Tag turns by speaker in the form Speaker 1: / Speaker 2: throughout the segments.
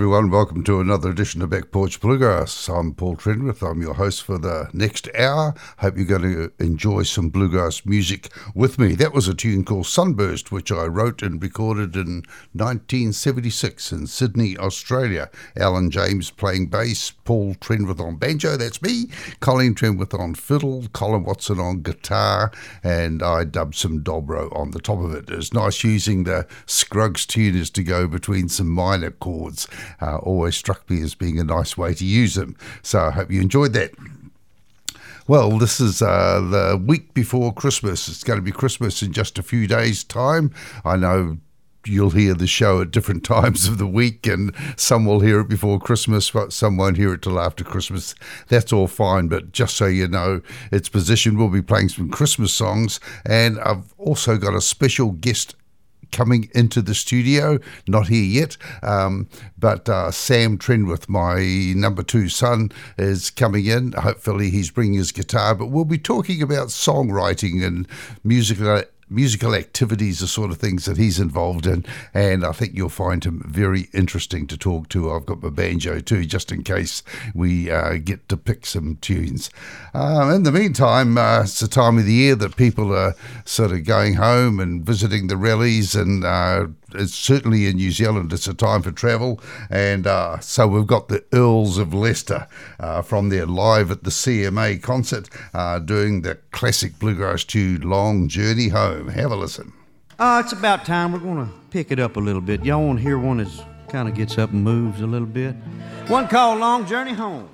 Speaker 1: everyone. Welcome to another edition of Back Porch Bluegrass. I'm Paul Trenwith. I'm your host for the next hour. Hope you're going to enjoy some bluegrass music with me. That was a tune called Sunburst, which I wrote and recorded in 1976 in Sydney, Australia. Alan James playing bass, Paul Trenwith on banjo, that's me, Colleen Trenwith on fiddle, Colin Watson on guitar, and I dubbed some dobro on the top of it. It's nice using the Scruggs tuners to go between some minor chords. Always struck me as being a nice way to use them. So I hope you enjoyed that. Well, this is the week before Christmas. It's going to be Christmas in just a few days' time. I know you'll hear the show at different times of the week, and some will hear it before Christmas, but some won't hear it till after Christmas. That's all fine, but just so you know, its position, we'll be playing some Christmas songs, and I've also got a special guest coming into the studio, not here yet, but Sam Trenwith, my number 2 son, is coming in. Hopefully he's bringing his guitar, but we'll be talking about songwriting and musical activities, the sort of things that he's involved in, and I think you'll find him very interesting to talk to. I've got my banjo too, just in case we get to pick some tunes. In the meantime, it's the time of the year that people are sort of going home and visiting the rallies, and it's certainly in New Zealand it's a time for travel, and so we've got the Earls of Leicester from their live at the CMA concert doing the classic bluegrass tune Long Journey Home. Have a listen.
Speaker 2: It's about time. We're going to pick it up a little bit. Y'all want to hear one that kind of gets up and moves a little bit? One called Long Journey Home.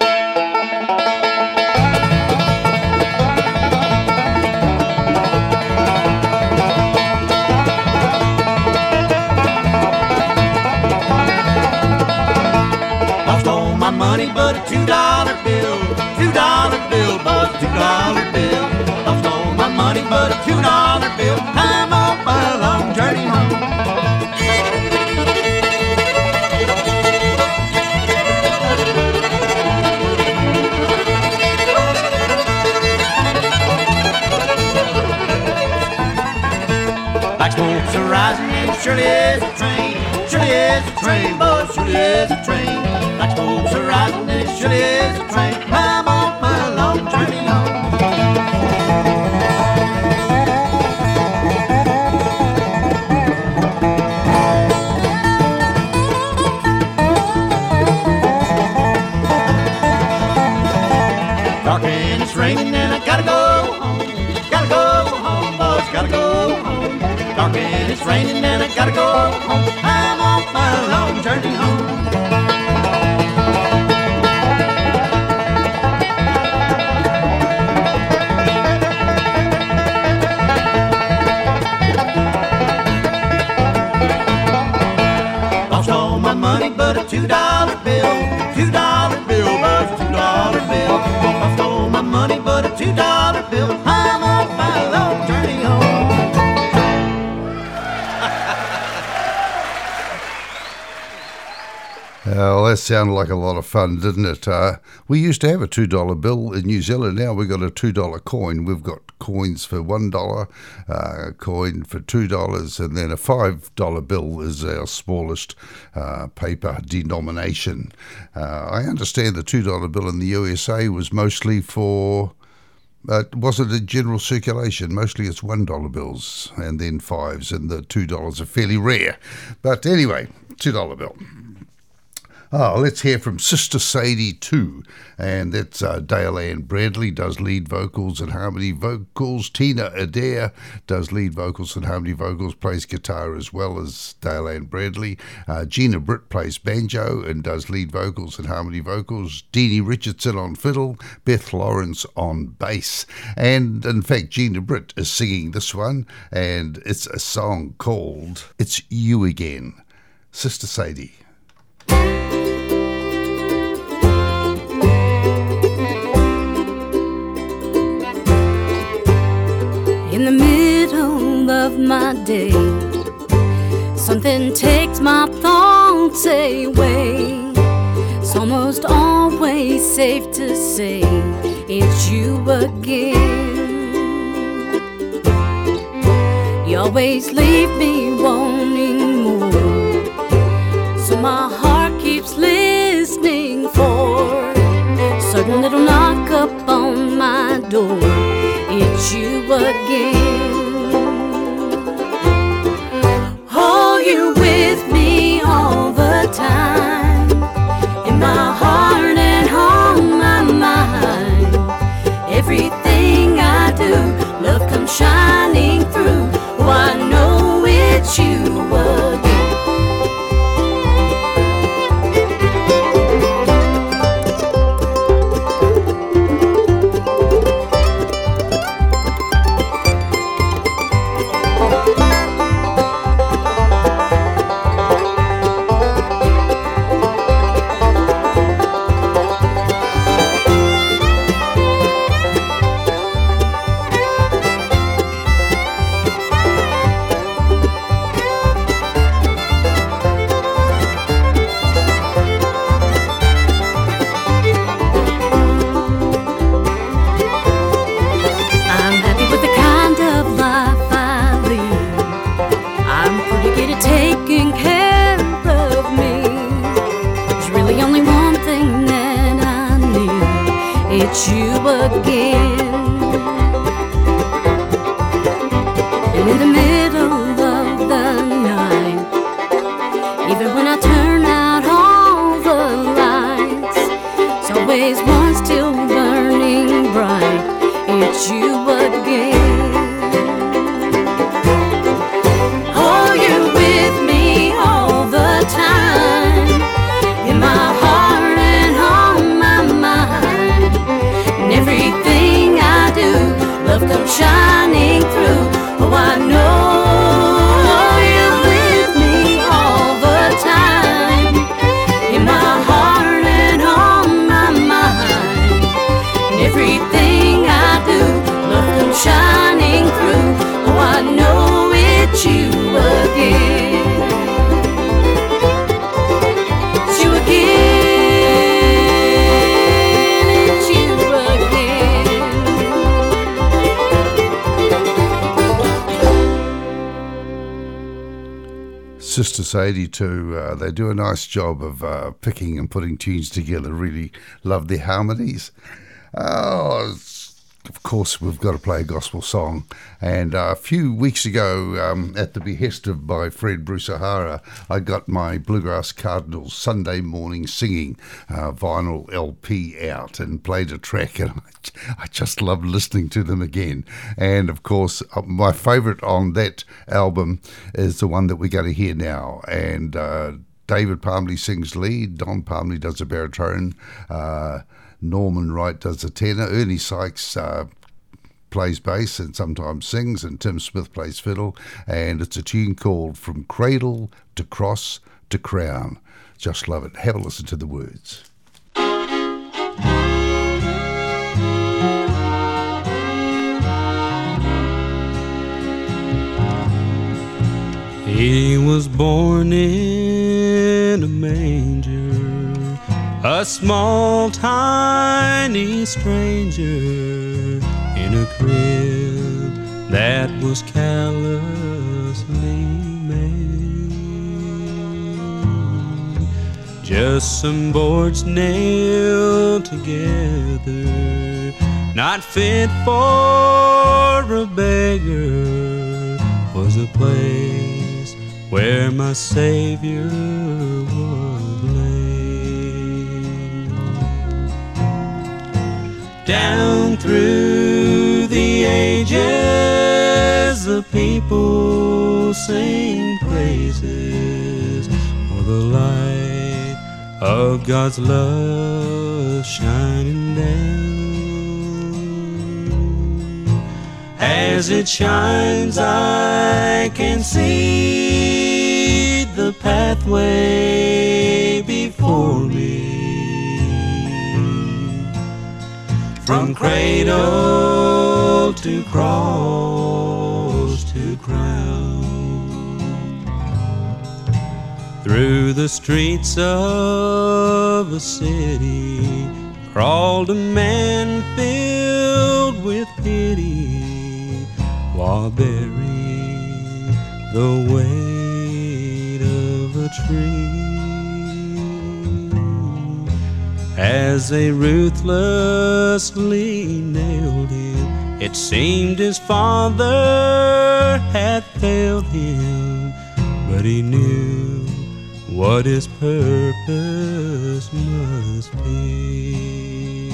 Speaker 2: Lost all my money but a $2 bill, $2 bill, boys, $2 bill. Lost all my money but a $2 bill. I'm on my long journey home. Black smoke's a-rising and it surely is a train. Surely is a train, boys, surely is a train. Black smoke's a-rising and it surely is a train. I'm on my long journey home. Dark and it's raining and I gotta go home. Gotta go home, boys, gotta go home. Dark and it's raining and I gotta go home. I'm on my long journey home. Lost all my money but a $2 bill, $2 bill, boys, $2 bill. Lost all my money but a $2 bill. I'm on my long journey home.
Speaker 1: Well, that sounded like a lot of fun, didn't it? We used to have a $2 bill in New Zealand. Now we've got a $2 coin. We've got coins for $1, coin for $2, and then a $5 bill is our smallest paper denomination. I understand the $2 bill in the USA was mostly for... it wasn't in general circulation. Mostly it's $1 bills and then fives, and the $2 are fairly rare. But anyway, $2 bill. Oh, let's hear from Sister Sadie too, and that's Dale Ann Bradley does lead vocals and harmony vocals. Tina Adair does lead vocals and harmony vocals, plays guitar as well as Dale Ann Bradley. Gina Britt plays banjo and does lead vocals and harmony vocals. Deanie Richardson on fiddle, Beth Lawrence on bass. And in fact, Gina Britt is singing this one, and it's a song called It's You Again. Sister Sadie.
Speaker 3: In the middle of my day, something takes my thoughts away. It's almost always safe to say it's you again. You always leave me wanting more, so my heart keeps door, it's you again. Oh, you're with me all the time, in my heart and on my mind. Everything I do, love comes shining through. Oh, I know it's you again. It's you again. And in the middle of the night, even when I turn out all the lights, it's always one still burning bright. It's you again. Oh, you're with me all the time, in my heart and on my mind. Everything I do, love comes shining through. Oh, I know you're with me all the time, in my heart and on my mind. And everything I do, love comes shining through. Oh, I know it's you again. It's you again.
Speaker 1: Sister Sadie too, they do a nice job of picking and putting tunes together. Really love their harmonies. Oh, of course, we've got to play a gospel song. And a few weeks ago, at the behest of my friend Bruce O'Hara, I got my Bluegrass Cardinals Sunday Morning Singing vinyl LP out and played a track, and I just love listening to them again. And of course, my favourite on that album is the one that we're going to hear now. And David Palmley sings lead, Don Palmley does a baritone, Norman Wright does the tenor, Ernie Sykes plays bass and sometimes sings, and Tim Smith plays fiddle, and it's a tune called From Cradle to Cross to Crown. Just love it. Have a listen to the words.
Speaker 4: He was born in a manger, a small, tiny stranger, in a crib that was callously made. Just some boards nailed together, not fit for a beggar, was the place where my Savior was laid. Down through the ages, the people sing praises for the light of God's love shining down. As it shines, I can see the pathway before me. From cradle to cross to crown, through the streets of a city crawled a man filled with pity, while bearing the weight of a tree. as they ruthlessly nailed him. It seemed his father had failed him, but he knew what his purpose must be.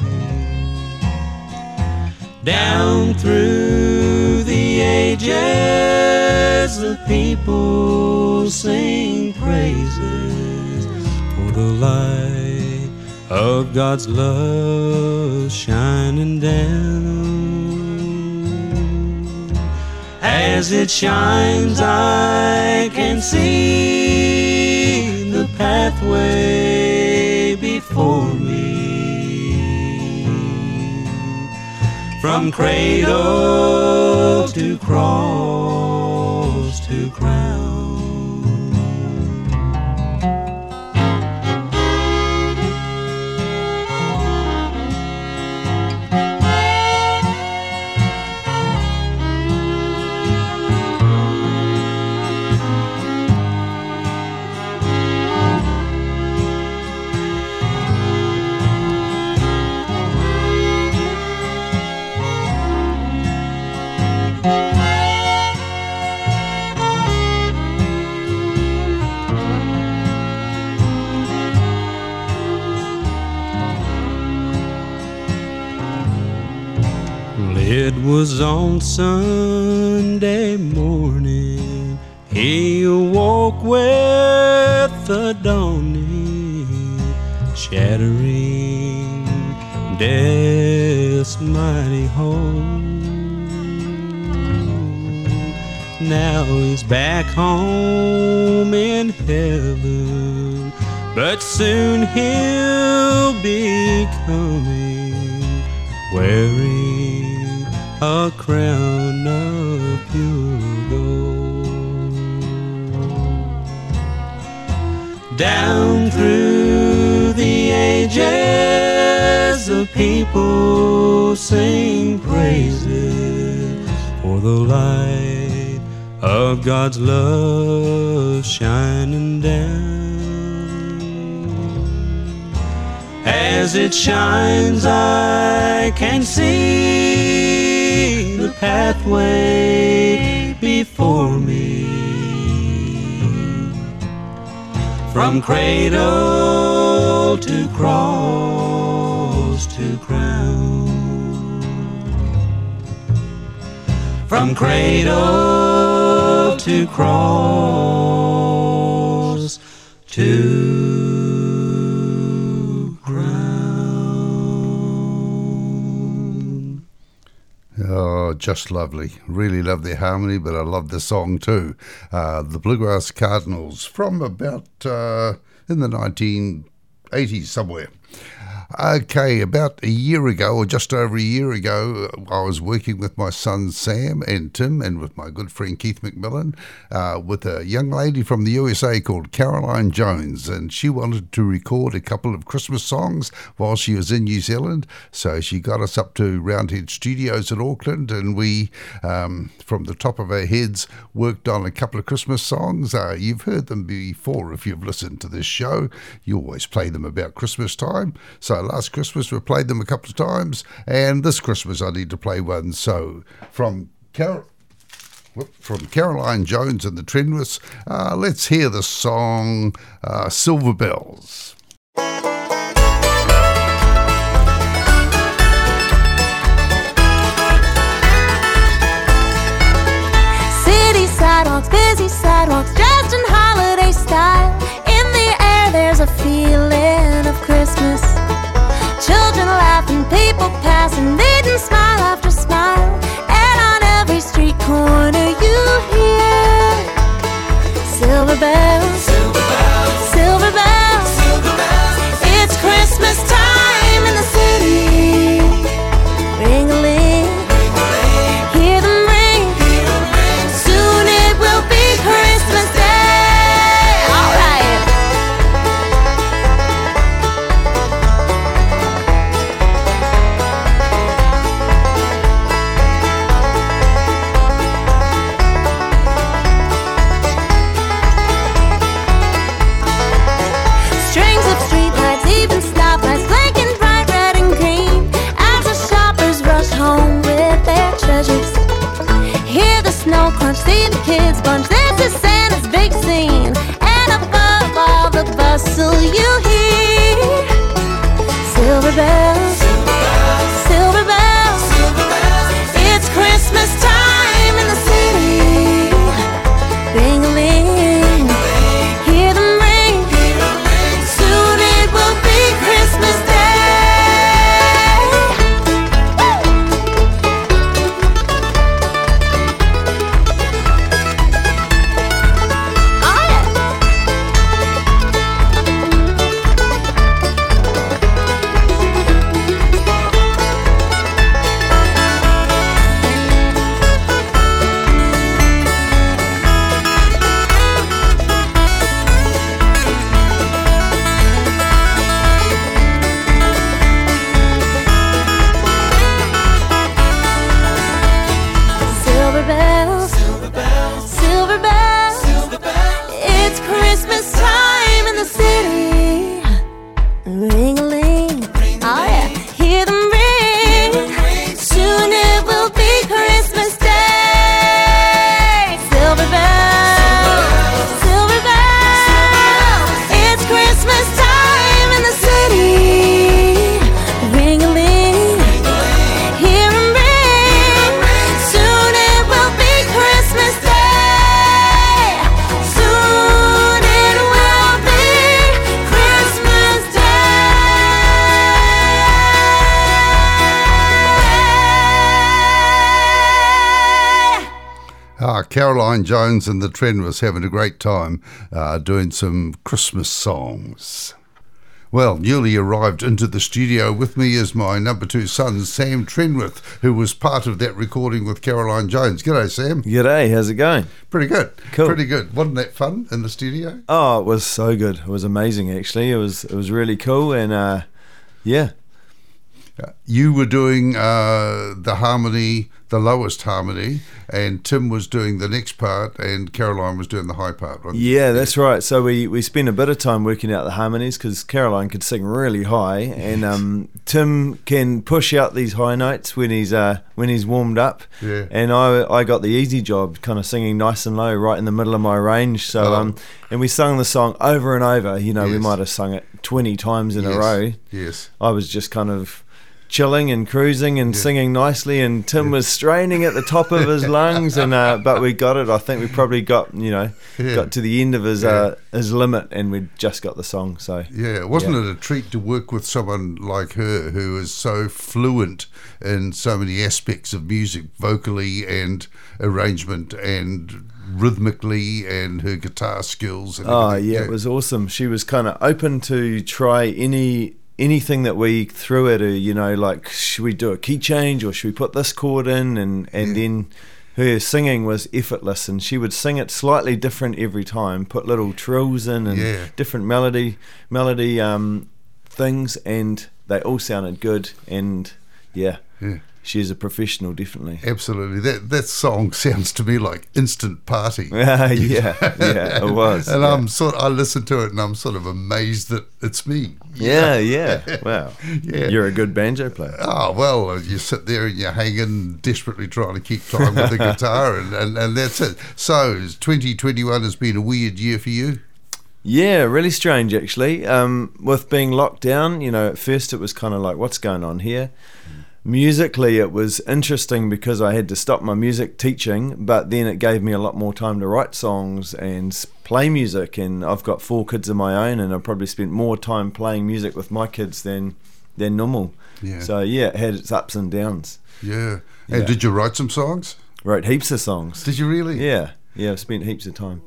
Speaker 4: Down through the ages, the people sing praises for the light of God's love shining down. As it shines, I can see the pathway before me. From cradle to cross to crown. It was on Sunday morning he awoke with the dawning, shattering death's mighty hold. Now he's back home in heaven, but soon he'll be coming, wearing a crown of pure gold. Down through the ages, the people sing praises for the light of God's love shining down. As it shines, I can see the pathway before me. From cradle to cross to crown. From cradle to cross to
Speaker 1: Oh, just lovely. Really love their harmony, but I love the song too. The Bluegrass Cardinals from about in the 1980s somewhere. Okay, about a year ago, or just over a year ago, I was working with my sons Sam and Tim and with my good friend Keith McMillan with a young lady from the USA called Caroline Jones, and she wanted to record a couple of Christmas songs while she was in New Zealand, so she got us up to Roundhead Studios in Auckland, and we, from the top of our heads, worked on a couple of Christmas songs. You've heard them before if you've listened to this show. You always play them about Christmas time, so last Christmas we played them a couple of times, and this Christmas I need to play one. So from Caroline Jones and the Trenwiths, let's hear the song Silver Bells.
Speaker 3: City sidewalks, busy sidewalks, dressed in holiday style. In the air there's a feeling of Christmas. Children laughing, people passing, leading smile after smile. And on every street corner you hear silver bells, silver bells, silver bells, silver bunch. This is Santa's big scene, and above all the bustle you hear silver bells, silver bells, it's Christmas time in the city. Ring-a-ling, hear them ring, soon it will be Christmas Day.
Speaker 1: Caroline Jones and the Trend was having a great time doing some Christmas songs. Well, newly arrived into the studio with me is my number 2 son, Sam Trenwith, who was part of that recording with Caroline Jones. G'day, Sam.
Speaker 5: G'day, how's it going?
Speaker 1: Pretty good.
Speaker 5: Cool.
Speaker 1: Pretty good. Wasn't that fun in the studio?
Speaker 5: Oh, it was so good. It was amazing, actually. It was really cool, and yeah.
Speaker 1: You were doing the harmony, the lowest harmony, and Tim was doing the next part, and Caroline was doing the high part.
Speaker 5: Yeah, that's right. So we spent a bit of time working out the harmonies because Caroline could sing really high, and Tim can push out these high notes when he's warmed up.
Speaker 1: Yeah.
Speaker 5: And I got the easy job, kind of singing nice and low, right in the middle of my range. So and we sung the song over and over. You know, we might have sung it 20 times in a row.
Speaker 1: Yes.
Speaker 5: I was just kind of chilling and cruising and singing nicely, and Tim was straining at the top of his lungs, and but we got it. I think we probably got got to the end of his limit, and we just got the song. So
Speaker 1: wasn't it a treat to work with someone like her who is so fluent in so many aspects of music, vocally and arrangement and rhythmically, and her guitar skills and everything.
Speaker 5: It was awesome. She was kind of open to try anything that we threw at her, like, should we do a key change or should we put this chord in? And then her singing was effortless, and she would sing it slightly different every time, put little trills in and different melody things, and they all sounded good. And she's a professional, definitely.
Speaker 1: Absolutely. That song sounds to me like Instant Party.
Speaker 5: Yeah, it was.
Speaker 1: And I listen to it and I'm sort of amazed that it's me.
Speaker 5: Yeah. Wow. Yeah. You're a good banjo player.
Speaker 1: Oh, well, you sit there and you're hanging, desperately trying to keep time with the guitar, and that's it. So 2021 has been a weird year for you?
Speaker 5: Yeah, really strange, actually. With being locked down, at first it was kind of like, what's going on here? Musically, it was interesting because I had to stop my music teaching, but then it gave me a lot more time to write songs and play music. And I've got 4 kids of my own, and I probably spent more time playing music with my kids than normal. Yeah. So it had its ups and downs.
Speaker 1: Yeah. And did you write some songs?
Speaker 5: Wrote heaps of songs.
Speaker 1: Did you really?
Speaker 5: Yeah. I've spent heaps of time.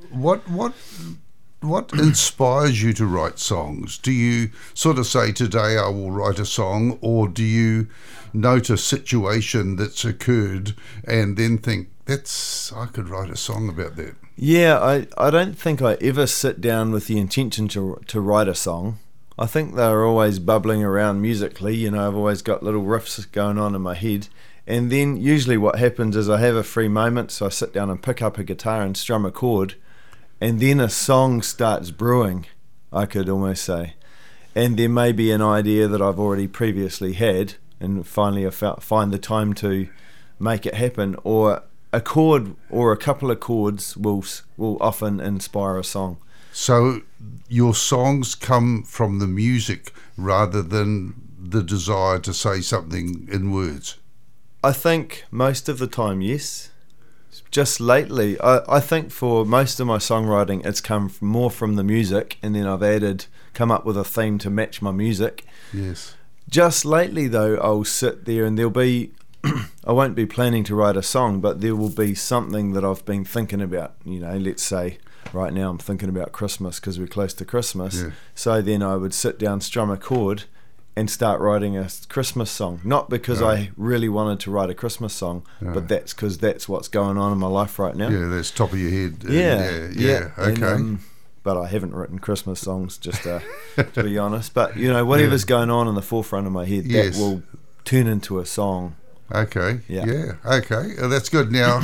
Speaker 1: What inspires you to write songs? Do you sort of say, today I will write a song, or do you note a situation that's occurred and then think, I could write a song about that?
Speaker 5: Yeah, I don't think I ever sit down with the intention to write a song. I think they're always bubbling around musically. I've always got little riffs going on in my head. And then usually what happens is I have a free moment, so I sit down and pick up a guitar and strum a chord, and then a song starts brewing, I could almost say. And there may be an idea that I've already previously had, and finally I find the time to make it happen, or a chord or a couple of chords will often inspire a song.
Speaker 1: So your songs come from the music rather than the desire to say something in words?
Speaker 5: I think most of the time, yes. Just lately, I think for most of my songwriting, it's come more from the music, and then I've come up with a theme to match my music.
Speaker 1: Yes.
Speaker 5: Just lately, though, I'll sit there and there'll be, I won't be planning to write a song, but there will be something that I've been thinking about. You know, let's say right now I'm thinking about Christmas because we're close to Christmas.
Speaker 1: Yeah.
Speaker 5: So then I would sit down, strum a chord, and start writing a Christmas song. Not because I really wanted to write a Christmas song, but that's because that's what's going on in my life right now.
Speaker 1: Yeah, that's top of your head.
Speaker 5: Yeah.
Speaker 1: Okay.
Speaker 5: And, but I haven't written Christmas songs, just to be honest. But, you know, whatever's going on in the forefront of my head, that will turn into a song.
Speaker 1: Okay.
Speaker 5: Yeah.
Speaker 1: Okay. That's good. Now,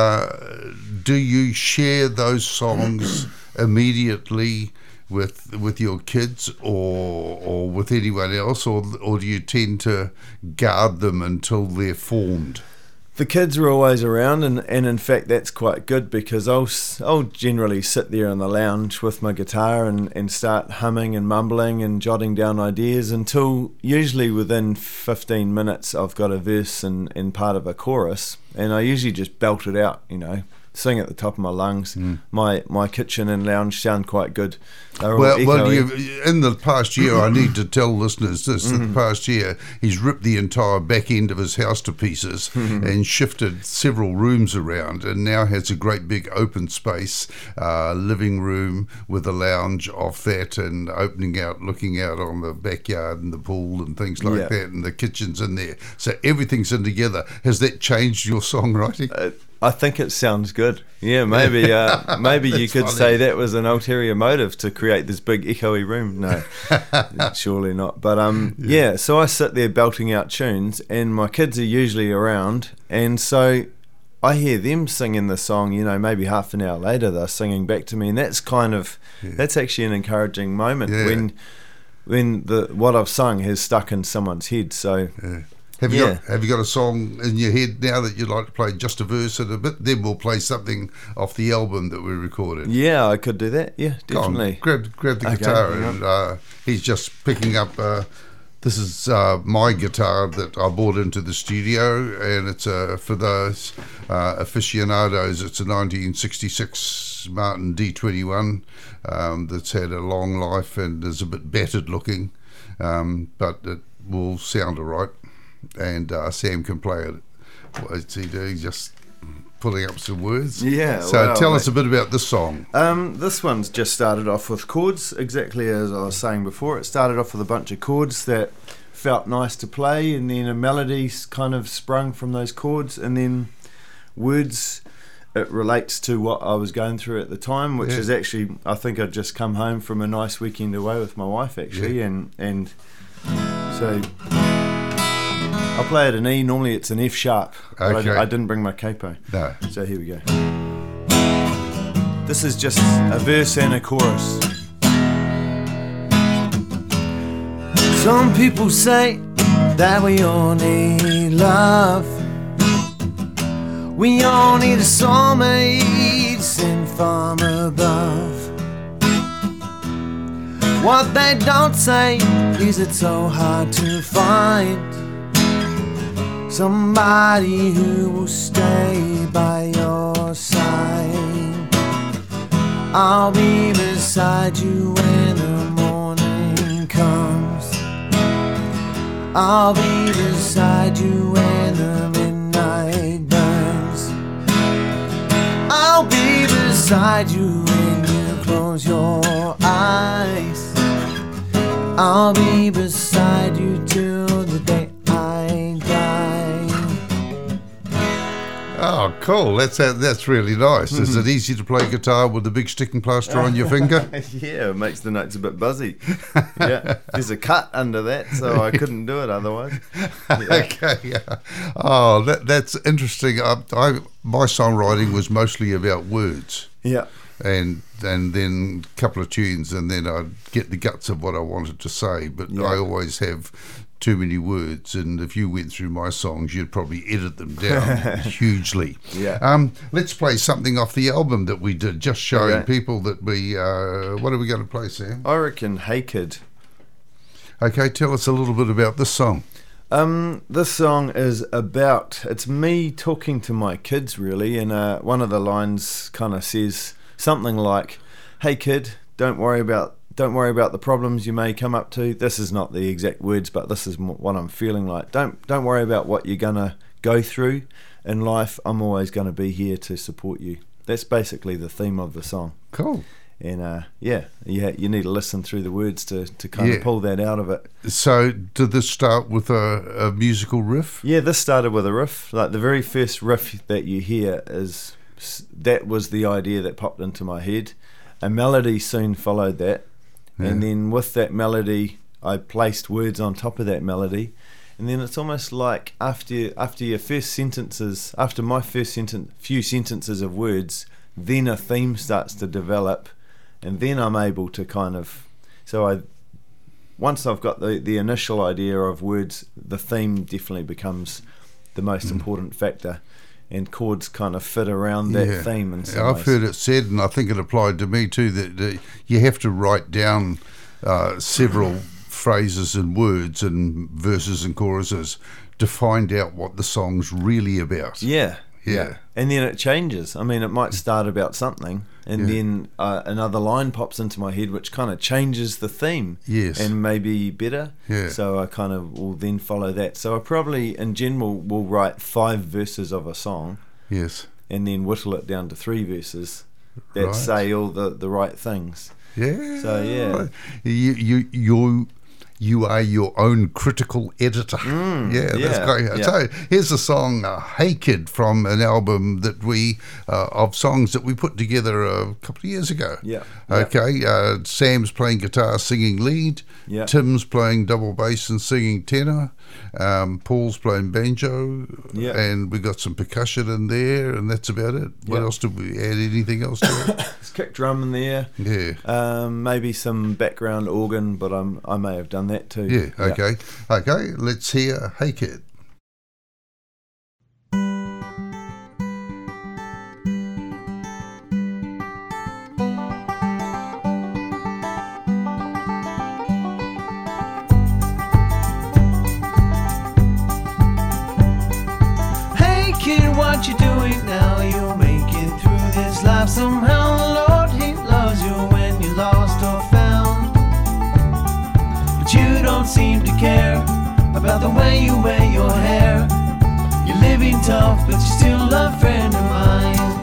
Speaker 1: do you share those songs immediately with your kids or with anyone else, or do you tend to guard them until they're formed?
Speaker 5: The kids are always around, and in fact that's quite good, because I'll generally sit there in the lounge with my guitar and start humming and mumbling and jotting down ideas until usually within 15 minutes I've got a verse and part of a chorus, and I usually just belt it out, you know, sing at the top of my lungs. My kitchen and lounge sound quite good.
Speaker 1: Well, in the past year, I need to tell listeners this, that the past year he's ripped the entire back end of his house to pieces and shifted several rooms around, and now has a great big open space, living room with a lounge off that, and looking out on the backyard and the pool and things like that, and the kitchen's in there. So everything's in together. Has that changed your songwriting?
Speaker 5: I think it sounds good. Yeah, maybe you could say that was an ulterior motive to create this big echoey room. No, surely not. But so I sit there belting out tunes, and my kids are usually around, and so I hear them singing the song, you know, maybe half an hour later they're singing back to me, and that's kind of that's actually an encouraging moment when what I've sung has stuck in someone's head. So
Speaker 1: Have you got a song in your head now that you'd like to play just a verse and a bit? Then we'll play something off the album that we recorded.
Speaker 5: Yeah, I could do that. Yeah, definitely.
Speaker 1: Grab the guitar, and he's just picking up. This is my guitar that I bought into the studio, and it's for those aficionados. It's a 1966 Martin D21 that's had a long life and is a bit battered looking, but it will sound all right. And Sam can play it. What's he doing? Just pulling up some words?
Speaker 5: Yeah.
Speaker 1: So tell us a bit about this song.
Speaker 5: This one's just started off with chords, exactly as I was saying before. It started off with a bunch of chords that felt nice to play, and then a melody kind of sprung from those chords, and then words. It relates to what I was going through at the time, which is actually, I think I'd just come home from a nice weekend away with my wife, actually, and so I'll play it in E. Normally it's an F sharp, but I didn't bring my capo.
Speaker 1: No.
Speaker 5: So here we go. This is just a verse and a chorus. Some people say that we all need love. We all need a soulmate sent from above. What they don't say is it's so hard to find somebody who will stay by your side. I'll be beside you when the morning comes. I'll be beside you when the midnight burns. I'll be beside you when you close your eyes. I'll be beside you till the day I die.
Speaker 1: Oh, cool. That's really nice. Is it easy to play guitar with a big sticking plaster on your finger?
Speaker 5: Yeah, it makes the notes a bit buzzy. Yeah, there's a cut under that, so I couldn't do it otherwise. Yeah.
Speaker 1: Okay, yeah. Oh, that's interesting. My songwriting was mostly about words.
Speaker 5: Yeah.
Speaker 1: And then a couple of tunes, and then I'd get the guts of what I wanted to say. But I always have too many words, and if you went through my songs, you'd probably edit them down hugely.
Speaker 5: Yeah.
Speaker 1: Let's play something off the album that we did, just showing
Speaker 5: Okay.
Speaker 1: people that we. What are we going to play, Sam?
Speaker 5: I reckon Hey Kid.
Speaker 1: Okay, tell us a little bit about this song.
Speaker 5: This song is about, it's me talking to my kids really, and one of the lines kind of says something like, "Hey kid, don't worry about the problems you may come up to." This is not the exact words, but this is what I'm feeling like. Don't worry about what you're gonna go through in life. I'm always gonna be here to support you. That's basically the theme of the song.
Speaker 1: Cool.
Speaker 5: And you need to listen through the words to kind of pull that out of it.
Speaker 1: So, did this start with a musical riff?
Speaker 5: Yeah, this started with a riff. Like the very first riff that you hear that was the idea that popped into my head. A melody soon followed that, and then with that melody, I placed words on top of that melody, and then it's almost like after your first sentences, after my first few sentences of words, then a theme starts to develop. And then I'm able to once I've got the initial idea of words, the theme definitely becomes the most important factor, and chords kind of fit around that theme in some
Speaker 1: I've
Speaker 5: ways.
Speaker 1: heard it said, and I think it applied to me too, that you have to write down several phrases and words and verses and choruses to find out what the song's really about.
Speaker 5: Yeah.
Speaker 1: Yeah.
Speaker 5: And then it changes. I mean, it might start about something, and then another line pops into my head which kind of changes the theme.
Speaker 1: Yes.
Speaker 5: And maybe better.
Speaker 1: Yeah.
Speaker 5: So I kind of will then follow that. So I probably, in general, will write 5 verses of a song,
Speaker 1: Yes.
Speaker 5: and then whittle it down to 3 verses that
Speaker 1: Right.
Speaker 5: say all the right things.
Speaker 1: Yeah.
Speaker 5: So, yeah.
Speaker 1: You are your own critical editor. That's
Speaker 5: yeah,
Speaker 1: great.
Speaker 5: yeah.
Speaker 1: So here's a song, "Hey Kid," from an album that we of songs that we put together a couple of years ago.
Speaker 5: Yeah.
Speaker 1: Okay. Sam's playing guitar, singing lead.
Speaker 5: Yeah.
Speaker 1: Tim's playing double bass and singing tenor. Paul's playing banjo.
Speaker 5: Yeah.
Speaker 1: And we got some percussion in there, and that's about it. What
Speaker 5: Yeah.
Speaker 1: else did we add? Anything else to it?
Speaker 5: There's kick drum in there.
Speaker 1: Yeah.
Speaker 5: Maybe some background organ, but I may have done that too.
Speaker 1: Yeah, okay. Okay, let's hear "Hey Kid."
Speaker 6: Hey kid, what you doing now? You'll make it through this life somehow. The Lord, He loves you when you're lost or found. But you don't seem to care about the way you wear your hair. You're living tough, but you're still a friend of mine.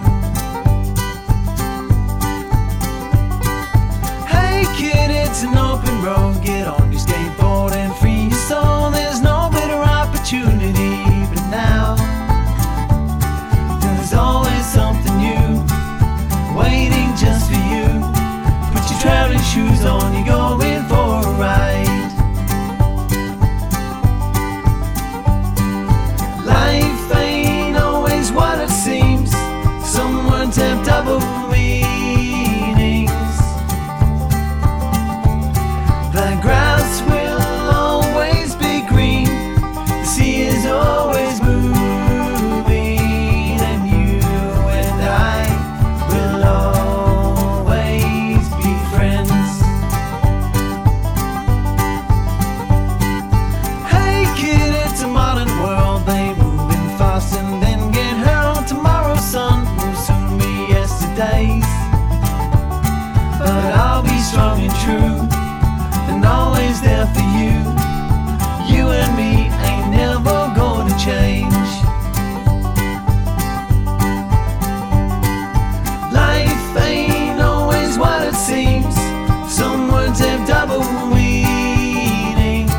Speaker 6: Hey kid, it's an open road. Get on your skateboard and free your soul. There's no better opportunity but now. There's always something new waiting just for you. Put your traveling shoes on, you're going for a ride. Life ain't always what it seems. Some words have double meanings. The grass will always be green. The sea is always moving. And you and I will always be friends. Hey kid, it's a modern world. They moving fast and then get hurled. Tomorrow's sun will soon be yesterday's. But I'll be strong and true and always there for you. You and me ain't never gonna change. Life ain't always what it seems. Some words have double meanings.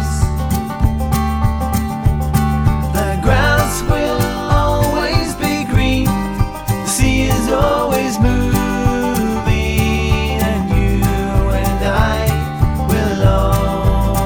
Speaker 6: The grass will always be green. The sea is always moving. And you and I will always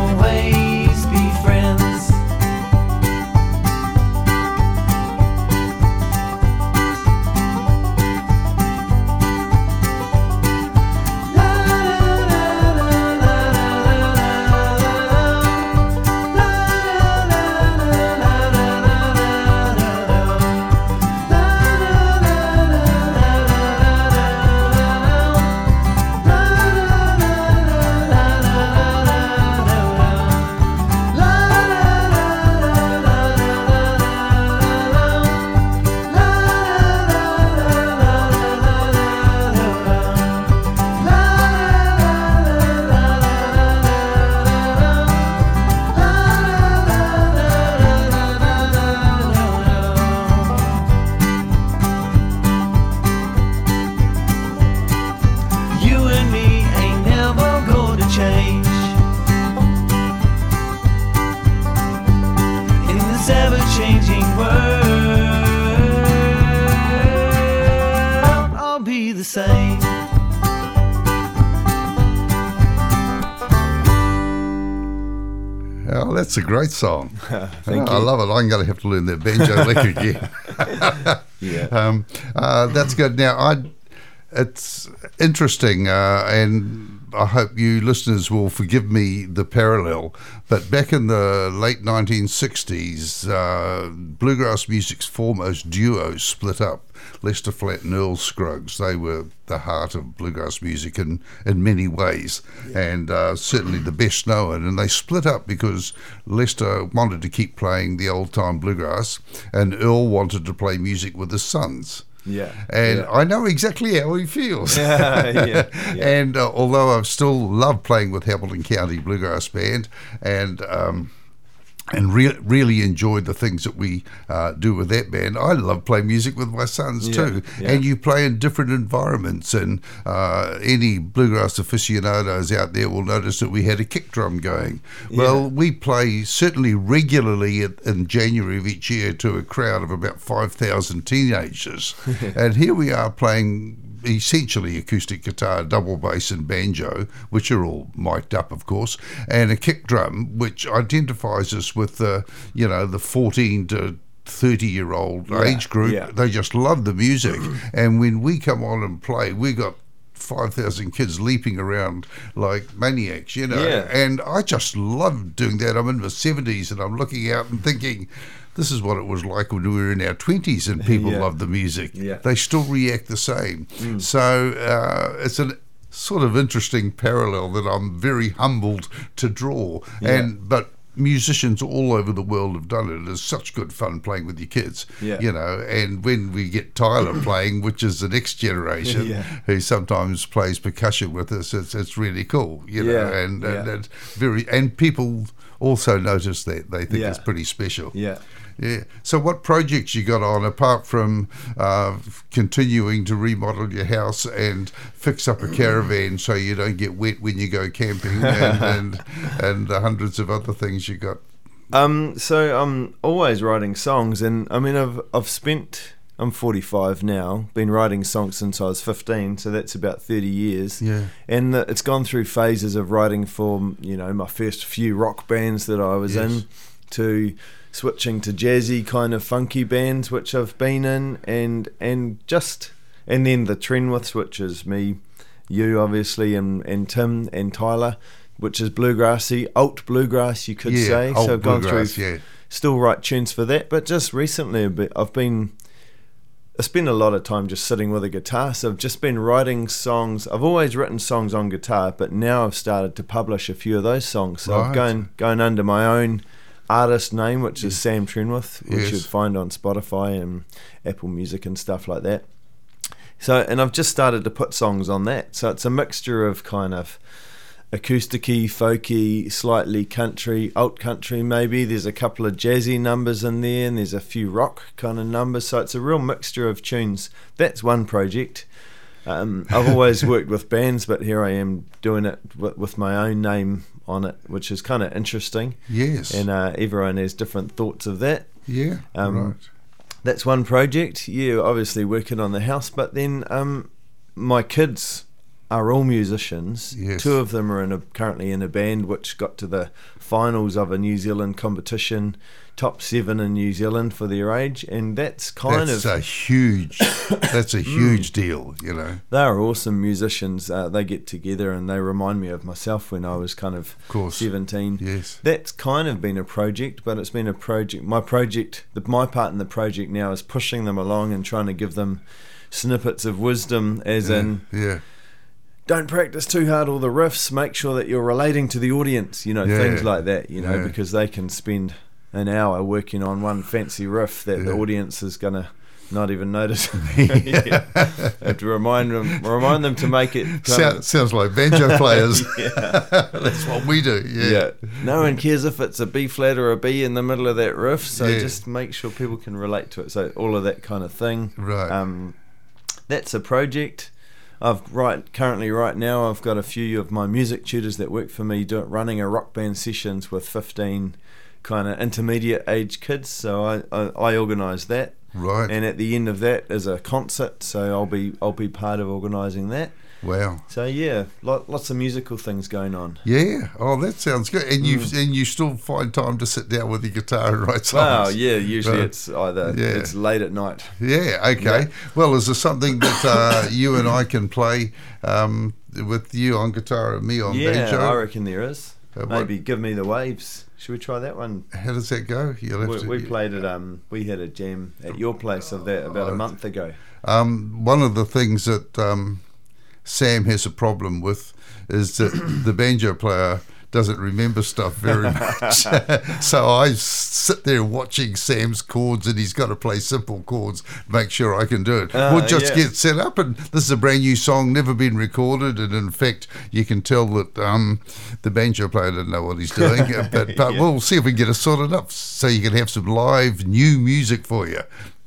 Speaker 1: That's a great song.
Speaker 5: Thank
Speaker 1: I
Speaker 5: you.
Speaker 1: love it. I'm going to have to learn that banjo lick again.
Speaker 5: Yeah.
Speaker 1: That's good. Now, it's interesting, and I hope you listeners will forgive me the parallel, but back in the late 1960s, bluegrass music's foremost duo split up. Lester Flatt and Earl Scruggs, they were the heart of bluegrass music in many ways, and certainly the best known. And they split up because Lester wanted to keep playing the old-time bluegrass, and Earl wanted to play music with his sons.
Speaker 5: Yeah.
Speaker 1: And
Speaker 5: yeah.
Speaker 1: I know exactly how he feels.
Speaker 5: Yeah.
Speaker 1: And although I've still loved playing with Hamilton County Bluegrass Band, and really enjoyed the things that we do with that band, I love playing music with my sons too.
Speaker 5: Yeah.
Speaker 1: And you play in different environments, and any bluegrass aficionados out there will notice that we had a kick drum going. Well, we play certainly regularly in January of each year to a crowd of about 5,000 teenagers. And here we are playing essentially acoustic guitar, double bass and banjo, which are all mic'd up, of course, and a kick drum, which identifies us with the 14 to 30-year-old age group.
Speaker 5: Yeah.
Speaker 1: They just love the music. And when we come on and play, we got 5,000 kids leaping around like maniacs,
Speaker 5: Yeah.
Speaker 1: And I just love doing that. I'm in my 70s and I'm looking out and thinking, this is what it was like when we were in our 20s and people loved the music.
Speaker 5: Yeah.
Speaker 1: They still react the same. So it's a sort of interesting parallel that I'm very humbled to draw. But musicians all over the world have done it. It's such good fun playing with your kids, and when we get Tyler playing, which is the next generation, who sometimes plays percussion with us, it's really cool, and it's very, and people also notice that. They think it's pretty special.
Speaker 5: Yeah.
Speaker 1: Yeah. So what projects you got on, apart from continuing to remodel your house and fix up a caravan so you don't get wet when you go camping, and the hundreds of other things you got?
Speaker 5: So I'm always writing songs, and I mean I'm 45 now, been writing songs since I was 15, so that's about 30 years.
Speaker 1: Yeah.
Speaker 5: And it's gone through phases of writing for, my first few rock bands that I was in, to switching to jazzy kind of funky bands, which I've been in, and then the Trenwiths, which is me, you obviously, and Tim and Tyler, which is bluegrassy, alt bluegrass you could say.
Speaker 1: Alt
Speaker 5: So I've gone
Speaker 1: bluegrass,
Speaker 5: through, still write tunes for that, but just recently I spend a lot of time just sitting with a guitar, so I've just been writing songs. I've always written songs on guitar, but now I've started to publish a few of those songs. So I've gone under my own artist name, which is Sam Trenwith, which you'd find on Spotify and Apple Music and stuff like that. So, and I've just started to put songs on that. So it's a mixture of kind of acousticy, folky, slightly country, alt country maybe. There's a couple of jazzy numbers in there, and there's a few rock kind of numbers. So it's a real mixture of tunes. That's one project. I've always worked with bands, but here I am doing it with my own name on it, which is kind of interesting.
Speaker 1: Yes.
Speaker 5: And everyone has different thoughts of that.
Speaker 1: Yeah, right.
Speaker 5: That's one project. Yeah, obviously working on the house, but then my kids are all musicians.
Speaker 1: Yes.
Speaker 5: Two of them are currently in a band which got to the finals of a New Zealand competition, top 7 in New Zealand for their age, and that's
Speaker 1: a huge deal,
Speaker 5: They're awesome musicians. They get together and they remind me of myself when I was kind of 17.
Speaker 1: Yes.
Speaker 5: That's kind of been a project, but it's been a project. My part in the project now is pushing them along and trying to give them snippets of wisdom, as in don't practice too hard all the riffs, make sure that you're relating to the audience, things like that, because they can spend an hour working on one fancy riff that the audience is going to not even notice. Have to remind them to make it.
Speaker 1: Sounds like banjo players. That's what we do. Yeah.
Speaker 5: No one cares if it's a B flat or a B in the middle of that riff, so just make sure people can relate to it. So all of that kind of thing.
Speaker 1: Right.
Speaker 5: That's a project. Currently right now I've got a few of my music tutors that work for me running a rock band sessions with 15 kind of intermediate age kids, so I organise that.
Speaker 1: Right.
Speaker 5: And at the end of that is a concert, so I'll be part of organising that.
Speaker 1: Wow.
Speaker 5: So yeah, lots of musical things going on.
Speaker 1: Yeah. Oh, that sounds good. And you still find time to sit down with your guitar and write songs.
Speaker 5: Well, yeah. Usually
Speaker 1: Right.
Speaker 5: it's either
Speaker 1: Yeah.
Speaker 5: it's late at night.
Speaker 1: Yeah. Okay. Well, is there something that you and I can play with you on guitar and me on
Speaker 5: Yeah,
Speaker 1: banjo?
Speaker 5: I reckon there is.
Speaker 1: What-
Speaker 5: Maybe Give Me the Waves. Should we try that one?
Speaker 1: How does that go? You'll have
Speaker 5: We played it. We had a jam at your place of that about a month ago.
Speaker 1: One of the things that Sam has a problem with is that the banjo player doesn't remember stuff very much. So I sit there watching Sam's chords, and he's got to play simple chords, make sure I can do it. We'll just
Speaker 5: yeah.
Speaker 1: get set up, and this is a brand new song, never been recorded, and in fact, you can tell that the banjo player didn't know what he's doing, but
Speaker 5: Yeah.
Speaker 1: we'll see if we can get it sorted up so you can have some live new music for you.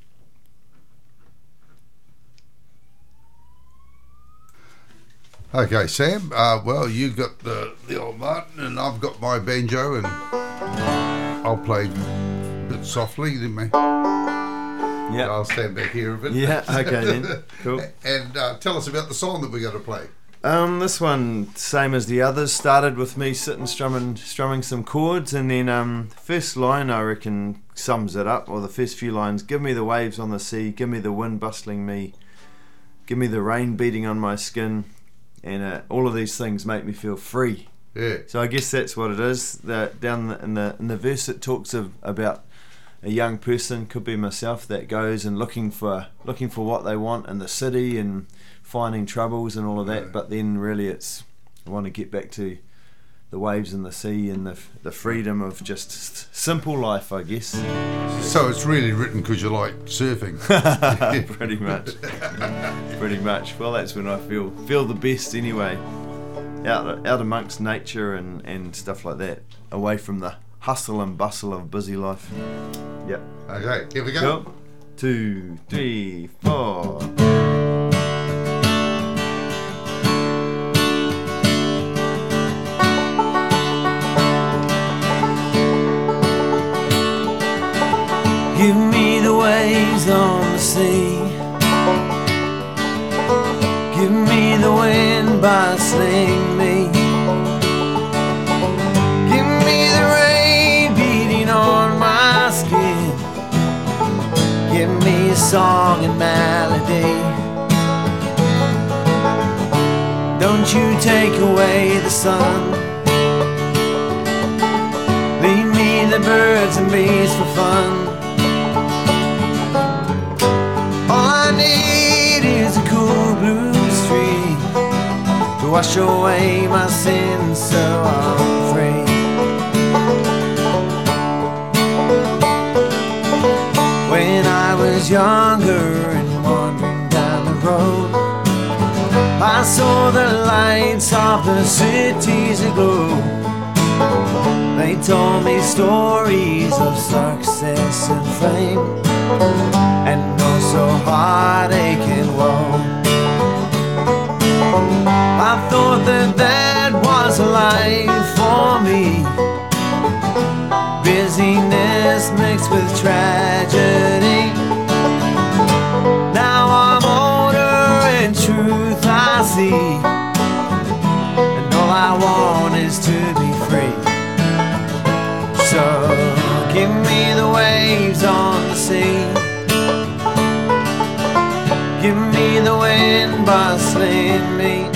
Speaker 1: Okay, Sam. Well, you got the old Martin, and I've got my banjo, and I'll play a bit softly. Then
Speaker 5: Yeah.
Speaker 1: I'll stand back here a bit.
Speaker 5: Yeah. Okay then. Cool.
Speaker 1: And tell us about the song that we're going to play.
Speaker 5: This one, same as the others, started with me sitting strumming some chords, and then first line I reckon sums it up, or the first few lines: give me the waves on the sea, give me the wind bustling me, give me the rain beating on my skin, and all of these things make me feel free.
Speaker 1: Yeah.
Speaker 5: So I guess that's what it is. Down in the verse it talks about a young person, could be myself, that goes and looking for what they want in the city and finding troubles and all of that.
Speaker 1: Yeah.
Speaker 5: But then really it's, I want to get back to the waves and the sea and the freedom of just simple life, I guess.
Speaker 1: So it's really written because you like surfing.
Speaker 5: Pretty much. Pretty much. Well, that's when I feel the best anyway. Out amongst nature and stuff like that, away from the hustle and bustle of busy life. Yep.
Speaker 1: Okay, here we go.
Speaker 5: Cool. 2, 3, 4.
Speaker 6: Give me the waves on the sea. Give me the wind bustling me. Give me the rain beating on my skin. Give me a song and melody. Don't you take away the sun. Leave me the birds and bees for fun. All I need is a cool blue stream to wash away my sins so I'm free. When I was younger and wandering down the road, I saw the lights of the cities aglow. They told me stories of success and fame, and also heartache and woe. I thought that was a life for me, busyness mixed with tragedy. Now I'm older and truth I see, and all I want is to be free. So give me the waves on the sea. Give me the wind bustling me.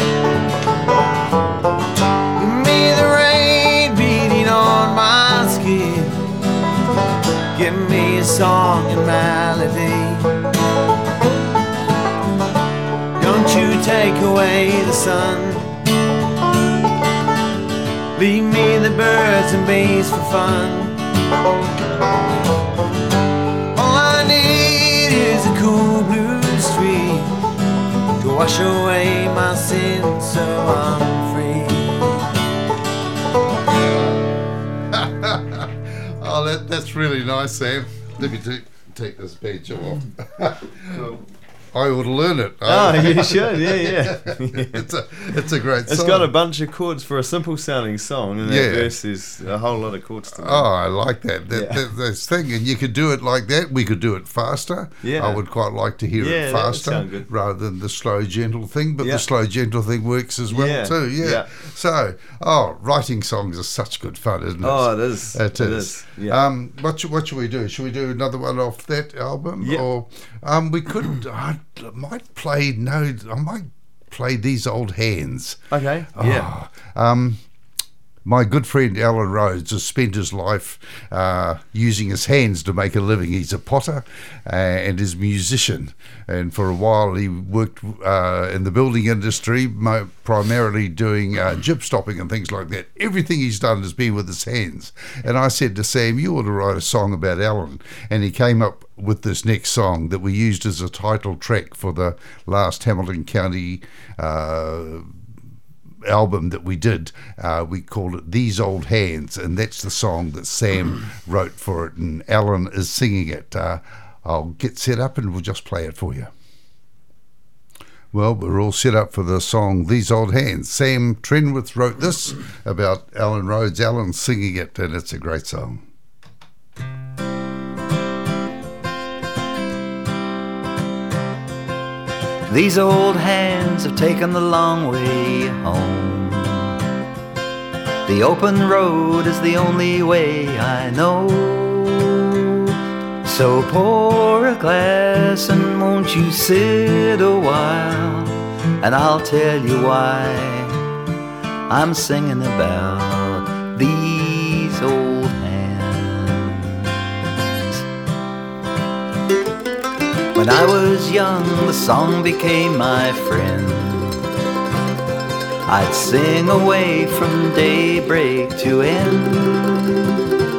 Speaker 6: Give me the rain beating on my skin. Give me a song and melody. Don't you take away the sun. Leave me the birds and bees for fun. All I need is a cool blue stream to wash away my sins so I'm free.
Speaker 1: Oh, that's really nice, Sam. Let me take this banjo off.
Speaker 5: Cool.
Speaker 1: I ought to learn it.
Speaker 5: Oh, you should, yeah.
Speaker 1: It's a great song.
Speaker 5: It's got a bunch of chords for a simple sounding song, and that
Speaker 1: Yeah.
Speaker 5: verse is a whole lot of chords to it.
Speaker 1: Oh, I like that. That's thing, and you could do it like that. We could do it faster.
Speaker 5: Yeah.
Speaker 1: I would quite like to hear
Speaker 5: Yeah,
Speaker 1: it
Speaker 5: that would
Speaker 1: faster
Speaker 5: sound good.
Speaker 1: rather than the slow, gentle thing. But
Speaker 5: Yeah.
Speaker 1: the slow, gentle thing works as well
Speaker 5: Yeah,
Speaker 1: too. Yeah.
Speaker 5: yeah.
Speaker 1: So, writing songs is such good fun, isn't it?
Speaker 5: Oh, it is.
Speaker 1: It is.
Speaker 5: Yeah.
Speaker 1: What should we do? Should we do another one off that album?
Speaker 5: Yeah.
Speaker 1: Or we could. I might play These Old Hands.
Speaker 5: Okay. Yeah.
Speaker 1: My good friend Alan Rhodes has spent his life using his hands to make a living. He's a potter and is a musician. And for a while he worked in the building industry, primarily doing jib stopping and things like that. Everything he's done has been with his hands. And I said to Sam, you ought to write a song about Alan. And he came up with this next song that we used as a title track for the last Hamilton County album that we did. We called it These Old Hands, and that's the song that Sam wrote for it, and Alan is singing it. I'll get set up and we'll just play it for you. Well, we're all set up for the song These Old Hands. Sam Trenwith wrote this about Alan Rhodes. Alan's singing it, and it's a great song.
Speaker 7: These old hands have taken the long way home. The open road is the only way I know. So pour a glass and won't you sit a while, and I'll tell you why I'm singing about these old hands. When I was young, the song became my friend. I'd sing away from daybreak to end.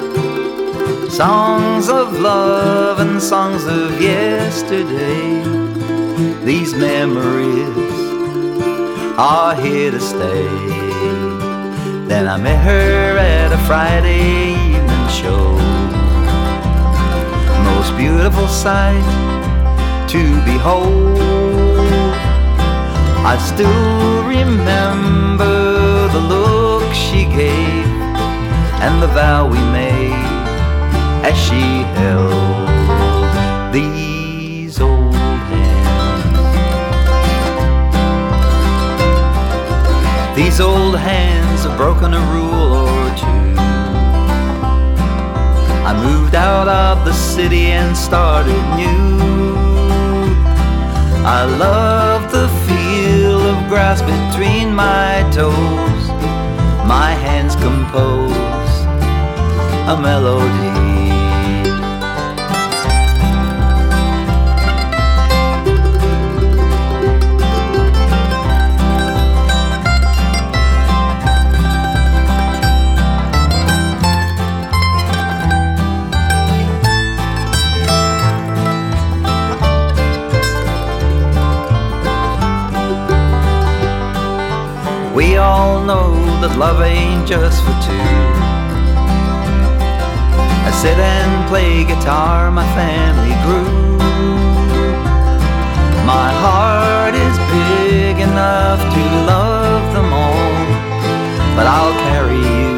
Speaker 7: Songs of love and songs of yesterday. These memories are here to stay. Then I met her at a Friday evening show. Most beautiful sight to behold. I still remember the look she gave and the vow we made as she held these old hands. These old hands have broken a rule or two. I moved out of the city and started new. I love the feel of grass between my toes. My hands compose a melody. We all know that love ain't just for two. I sit and play guitar, my family grew. My heart is big enough to love them all, but I'll carry you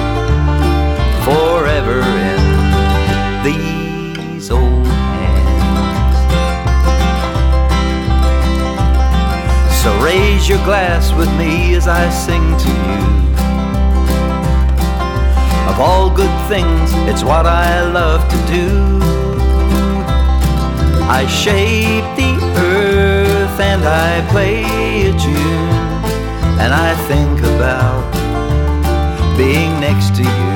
Speaker 7: forever in these old hands. So raise your glass with me as I sing to you. Of all good things, it's what I love to do. I shape the earth and I play a tune, and I think about being next to you.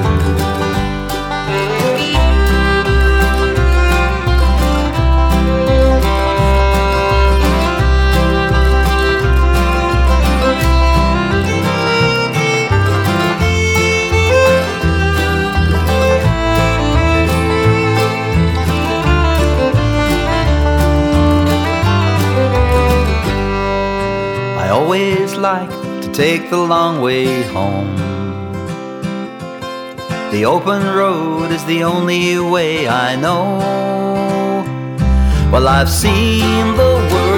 Speaker 7: I always like to take the long way home. The open road is the only way I know. Well, I've seen the world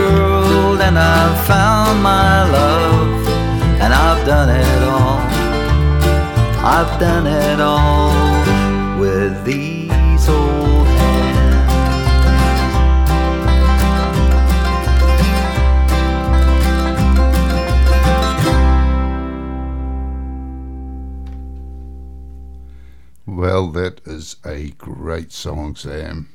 Speaker 7: found my love, and I've done it all. I've done it all with these old hands.
Speaker 1: Well, that is a great song, Sam.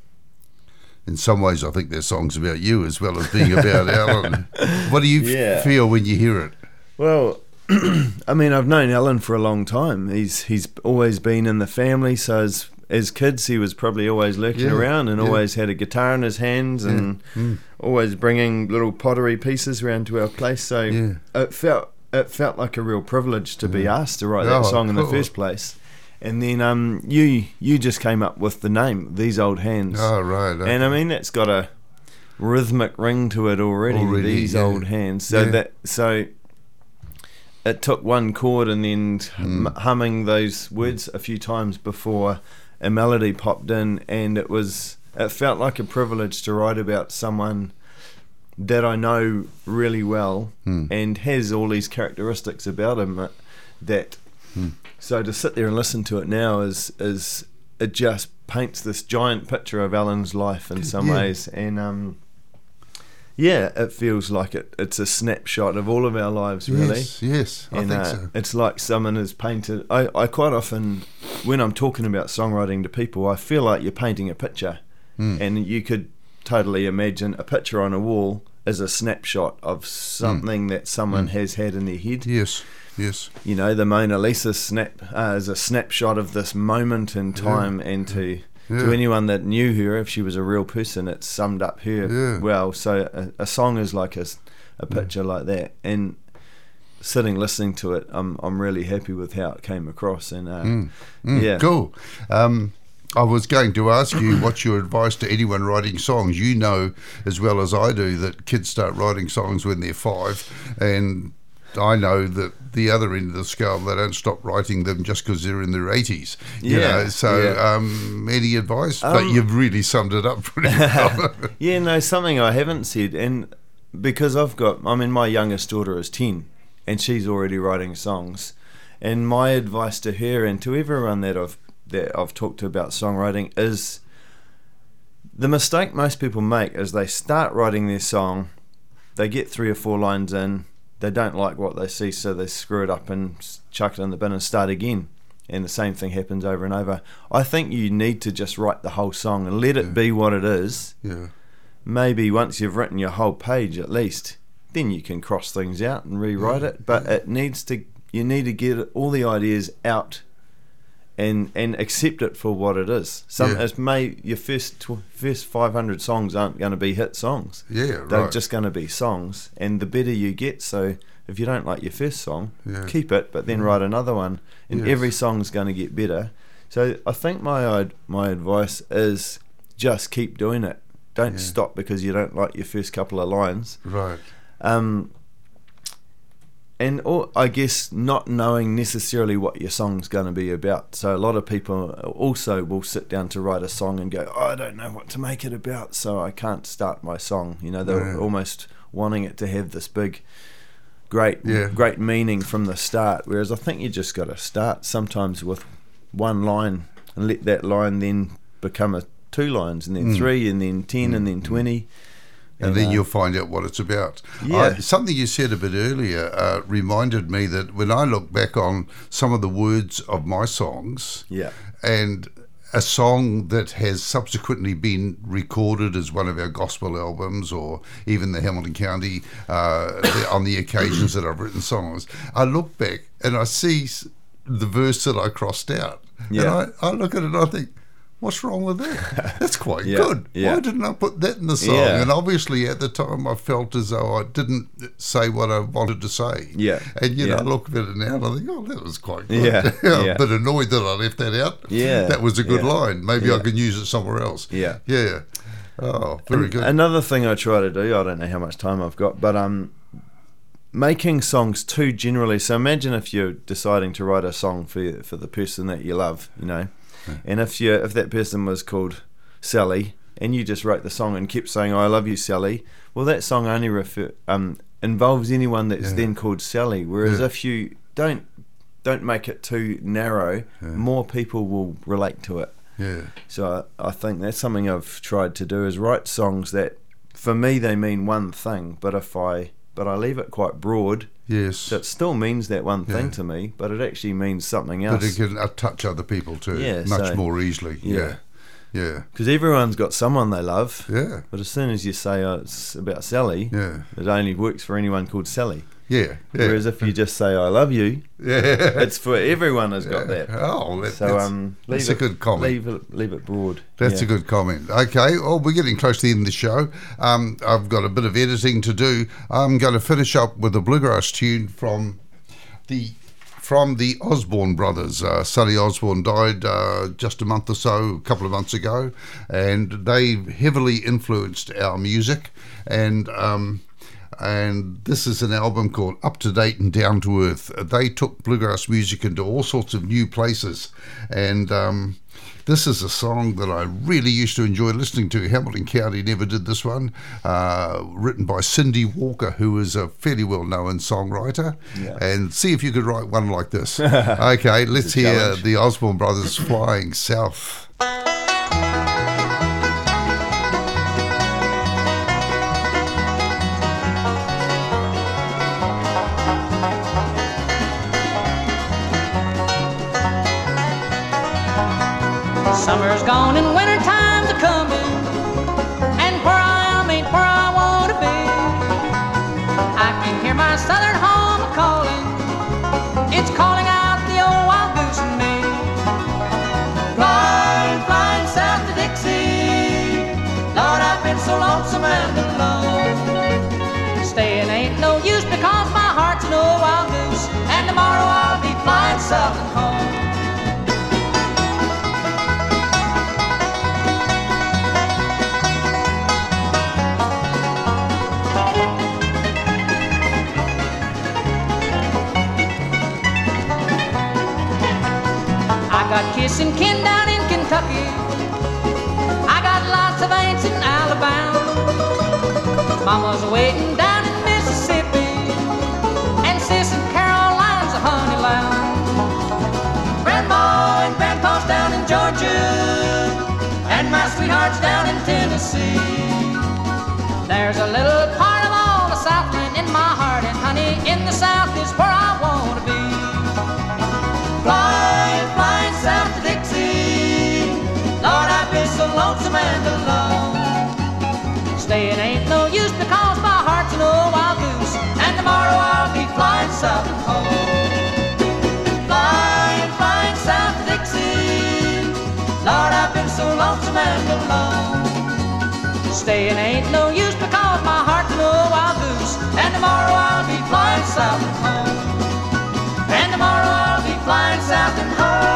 Speaker 1: In some ways, I think their song's about you as well as being about Alan. What do you feel when you hear it?
Speaker 5: Well, I mean, I've known Alan for a long time. He's always been in the family, so as kids he was probably always lurking around and always had a guitar in his hands and always bringing little pottery pieces around to our place. So it felt like a real privilege to be asked to write that song in the first place. And then you just came up with the name, These Old Hands.
Speaker 1: Oh, right. Okay.
Speaker 5: And I mean, that's got a rhythmic ring to it already, These Old Hands. So it took one chord and then humming those words a few times before a melody popped in, and it felt like a privilege to write about someone that I know really well and has all these characteristics about him that... So to sit there and listen to it now is it just paints this giant picture of Alan's life in some ways, and it feels like it's a snapshot of all of our lives, really.
Speaker 1: Yes, I think so.
Speaker 5: It's like someone has painted. I quite often, when I'm talking about songwriting to people, I feel like you're painting a picture, and you could totally imagine a picture on a wall as a snapshot of something that someone has had in their head.
Speaker 1: Yes.
Speaker 5: You know, the Mona Lisa is a snapshot of this moment in time, and to anyone that knew her, if she was a real person, it summed up her well. So a song is like a picture like that, and sitting listening to it, I'm really happy with how it came across. And
Speaker 1: cool. I was going to ask you, what's your advice to anyone writing songs? You know as well as I do that kids start writing songs when they're 5, and I know that the other end of the scale, they don't stop writing them just because they're in their 80s. You know? So any advice? But you've really summed it up pretty well.
Speaker 5: Something I haven't said, and because my youngest daughter is 10, and she's already writing songs, and my advice to her and to everyone that I've talked to about songwriting is the mistake most people make is they start writing their song, they get 3 or 4 lines in, they don't like what they see, so they screw it up and chuck it in the bin and start again. And the same thing happens over and over. I think you need to just write the whole song and let it be what it is. Yeah. Maybe once you've written your whole page at least, then you can cross things out and rewrite it. But you need to get all the ideas out and accept it for what it is. Your first 500 songs aren't going to be hit songs. They're just going to be songs, and the better you get. So if you don't like your first song, keep it, but then write another one, and every song's going to get better. So I think my advice is just keep doing it. Don't stop because you don't like your first couple of lines.
Speaker 1: Right.
Speaker 5: And I guess not knowing necessarily what your song's going to be about. So a lot of people also will sit down to write a song and go, I don't know what to make it about, so I can't start my song. You know, they're almost wanting it to have this big, great meaning from the start. Whereas I think you just got to start sometimes with one line and let that line then become 2 lines, and then 3, and then 10, and then 20.
Speaker 1: And then you'll find out what it's about. Something you said a bit earlier reminded me that when I look back on some of the words of my songs, and a song that has subsequently been recorded as one of our gospel albums, or even the Hamilton County on the occasions that I've written songs, I look back and I see the verse that I crossed out. And I look at it and I think, what's wrong with that? That's quite good. Why didn't I put that in the song? And obviously at the time I felt as though I didn't say what I wanted to say. And I look at it now and I think, oh, that was quite good. I'm a bit annoyed that I left that out. That was a good line. Maybe I can use it somewhere else. Oh, very good.
Speaker 5: Another thing I try to do, I don't know how much time I've got, but making songs too generally. So imagine if you're deciding to write a song for the person that you love, you know. And if that person was called Sally, and you just wrote the song and kept saying, I love you, Sally, well, that song only involves anyone that's then called Sally. Whereas if you don't make it too narrow, more people will relate to it.
Speaker 1: Yeah.
Speaker 5: So I think that's something I've tried to do, is write songs that, for me, they mean one thing, but I leave it quite broad.
Speaker 1: Yes.
Speaker 5: So it still means that one thing to me, but it actually means something else.
Speaker 1: But it can touch other people too,
Speaker 5: Yeah,
Speaker 1: much
Speaker 5: so-
Speaker 1: more easily.
Speaker 5: Yeah.
Speaker 1: Yeah.
Speaker 5: Because everyone's got someone they love.
Speaker 1: Yeah.
Speaker 5: But as soon as you say it's about Sally,
Speaker 1: Yeah.
Speaker 5: it only works for anyone called Sally.
Speaker 1: Yeah. Yeah.
Speaker 5: Whereas if you just say I love you,
Speaker 1: yeah.
Speaker 5: it's for everyone has got that.
Speaker 1: Oh,
Speaker 5: So
Speaker 1: that's a good comment.
Speaker 5: Leave it broad.
Speaker 1: That's a good comment. Okay, well, we're getting close to the end of the show. I've got a bit of editing to do. I'm going to finish up with a bluegrass tune from the Osborne brothers. Sonny Osborne died just a couple of months ago, and they heavily influenced our music. And this is an album called Up to Date and Down to Earth. They took bluegrass music into all sorts of new places, and this is a song that I really used to enjoy listening to. Hamilton County never did this one. Written by Cindy Walker, who is a fairly well-known songwriter.
Speaker 5: Yeah.
Speaker 1: And see if you could write one like this. Okay, let's hear
Speaker 5: challenge.
Speaker 1: the Osborne Brothers Flying South.
Speaker 8: Summer's gone and winter time's a coming, and where I am ain't where I want to be. I can hear my southern home calling, it's calling out the old wild goose in me. Flying, flying south to Dixie, Lord, I've been so lonesome and alone. Staying ain't no use because my heart's an old wild goose, and tomorrow I'll be flying south and home. I got kissing kin down in Kentucky, I got lots of aunts in Alabama, Mama's waiting down in Mississippi, and Sis in Caroline's a honey lamb. Grandma and Grandpa's down in Georgia, and my sweetheart's down in Tennessee. There's a little part of all the Southland in my heart, and honey, in the South is where I want to be. Flying, flying south to Dixie, Lord, I've been so lonesome and alone. Staying ain't no use because my heart's an old wild goose, and tomorrow I'll be flying south and home. Flying, flying south to Dixie, Lord, I've been so lonesome and alone. Staying ain't no use because my heart's an old wild goose, and tomorrow I'll be flying south and home. And tomorrow I'll be flying south and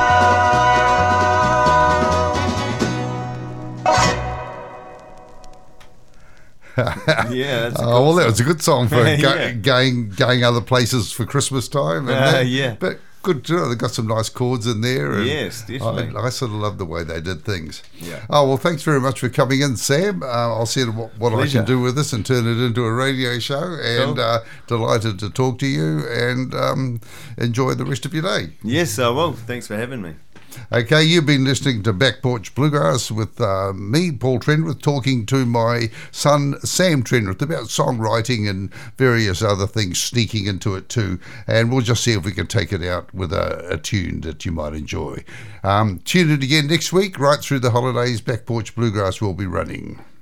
Speaker 8: home.
Speaker 5: Yeah, that's
Speaker 1: Well, that was a good song for
Speaker 5: Yeah.
Speaker 1: going other places for Christmas time. And
Speaker 5: Yeah.
Speaker 1: But good to know they got some nice chords in there. And
Speaker 5: Yes, definitely.
Speaker 1: I sort of love the way they did things.
Speaker 5: Yeah.
Speaker 1: Oh, well, thanks very much for coming in, Sam. I'll see what I
Speaker 5: Pleasure.
Speaker 1: can do with this and turn it into a radio show. And delighted to talk to you, and enjoy the rest of your day.
Speaker 5: Yes, I will. Thanks for having me.
Speaker 1: Okay, you've been listening to Back Porch Bluegrass with me, Paul Trenwith, talking to my son, Sam Trenwith, about songwriting and various other things sneaking into it too. And we'll just see if we can take it out with a tune that you might enjoy. Tune in again next week, right through the holidays. Back Porch Bluegrass will be running.